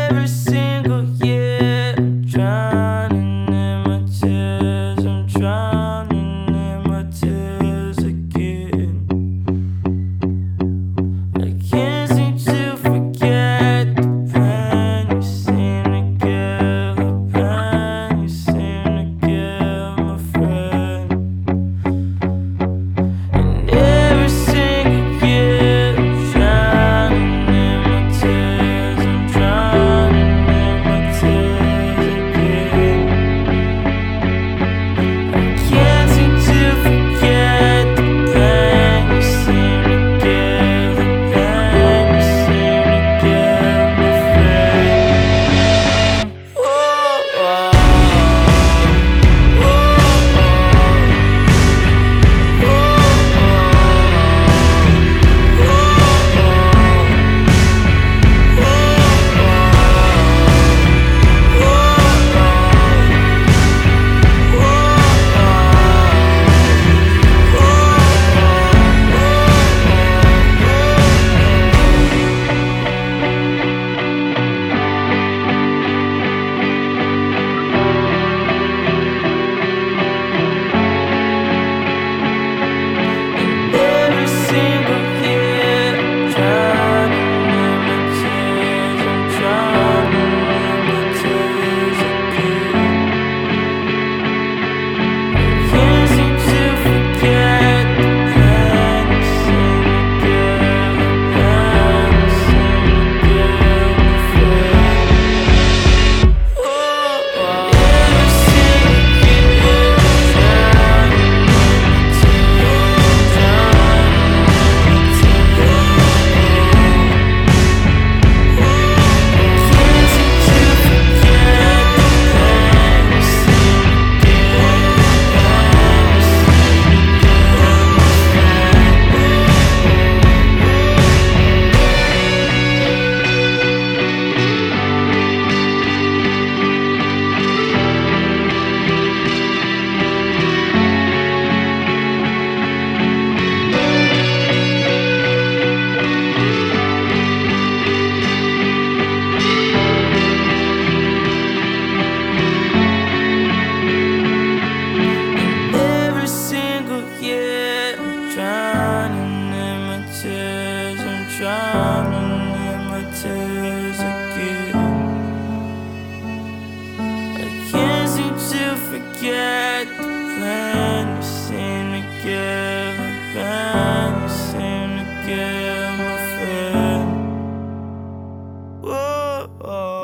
every single year, I'm drowning in my tears. I'm drowning in my tears again. I can't seem to forget the pain you seem to give, the pain you seem to give, my friend. And every single year, I'm drowning in my tears. I'm drowning in my tears again. I can't seem to forget the pain you seem to give, the pain you seem to give, my friend. Whoa, every single year, I'm drowning in my tears. I'm drowning in my tears again. Can't seem to forget the pain you seem to give, the pain you seem to give, my friend. Every single year, I'm drowning in my tears, drowning in my tears again. Can't seem to forget the pain you seem to give, the pain you seem to give, my Every single year, I'm drowning in my tears. I'm drowning in my tears again. I can't seem to forget the pain you seem to give, the pain you seem to give, my friend. Whoa.